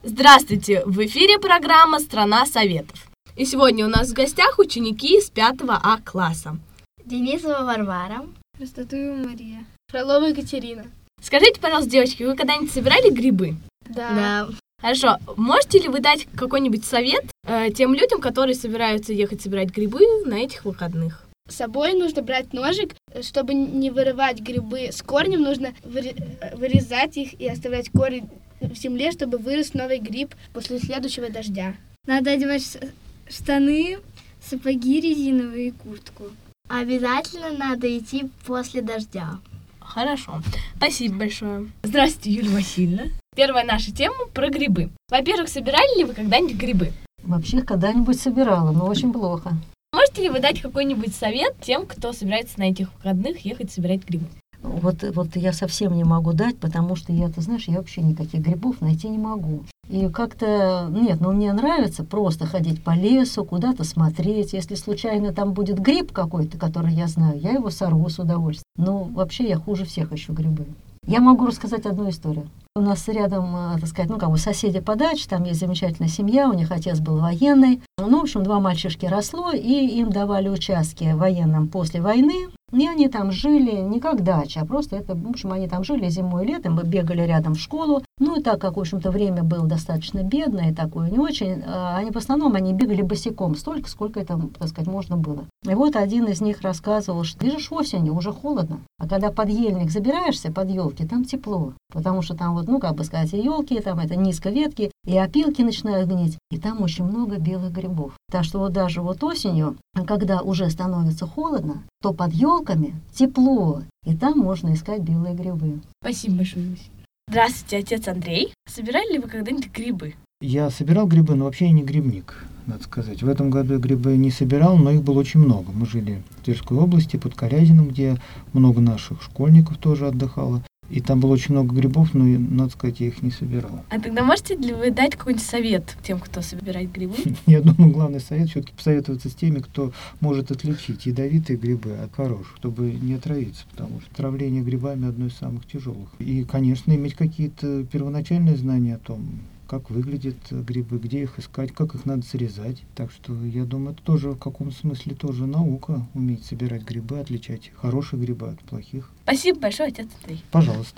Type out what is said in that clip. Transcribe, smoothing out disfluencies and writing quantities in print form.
Здравствуйте! В эфире программа «Страна советов». И сегодня у нас в гостях ученики из 5 А класса. Денисова Варвара. Растатуева Мария. Фролова Екатерина. Скажите, пожалуйста, девочки, вы когда-нибудь собирали грибы? Да. Хорошо. Можете ли вы дать какой-нибудь совет тем людям, которые собираются ехать собирать грибы на этих выходных? С собой нужно брать ножик, чтобы не вырывать грибы с корнем, нужно вырезать их и оставлять корень в земле, чтобы вырос новый гриб после следующего дождя. Надо одевать штаны, сапоги резиновые и куртку. Обязательно надо идти после дождя. Хорошо. Спасибо большое. Здравствуйте, Юлия Васильевна. Первая наша тема про грибы. Во-первых, собирали ли вы когда-нибудь грибы? Вообще, когда-нибудь собирала, но очень плохо. Можете ли вы дать какой-нибудь совет тем, кто собирается на этих выходных ехать собирать грибы? Вот я совсем не могу дать, потому что я вообще никаких грибов найти не могу. И как-то, мне нравится просто ходить по лесу, куда-то смотреть. Если случайно там будет гриб какой-то, который я знаю, я его сорву с удовольствием. Но вообще я хуже всех ищу грибы. Я могу рассказать одну историю. У нас рядом, соседи по даче, там есть замечательная семья, у них отец был военный. В общем, 2 мальчишки росло, и им давали участки военным после войны. И они там жили не как дача, а просто они там жили зимой и летом, мы бегали рядом в школу. И так как, в общем-то, время было достаточно бедное, такое не очень, в основном они бегали босиком столько, сколько это, можно было. И вот один из них рассказывал, что видишь, осенью уже холодно, а когда под ельник забираешься, под елки, там тепло, потому что там и елки, там это низко ветки, и опилки начинают гнить, и там очень много белых грибов. Так что даже осенью, когда уже становится холодно, то под елками тепло, и там можно искать белые грибы. Спасибо большое, Люся. Здравствуйте, отец Андрей. Собирали ли вы когда-нибудь грибы? Я собирал грибы, но вообще я не грибник, надо сказать. В этом году я грибы не собирал, но их было очень много. Мы жили в Тверской области, под Корязиным, где много наших школьников тоже отдыхало. И там было очень много грибов, но, надо сказать, я их не собирал. А тогда можете ли вы дать какой-нибудь совет тем, кто собирает грибы? Я думаю, главный совет все-таки посоветоваться с теми, кто может отличить ядовитые грибы от хороших, чтобы не отравиться, потому что отравление грибами одно из самых тяжелых. И, конечно, иметь какие-то первоначальные знания о том, как выглядят грибы, где их искать, как их надо срезать. Так что, я думаю, это тоже в каком-то смысле тоже наука, уметь собирать грибы, отличать хорошие грибы от плохих. Спасибо большое, отец Андрей. Пожалуйста.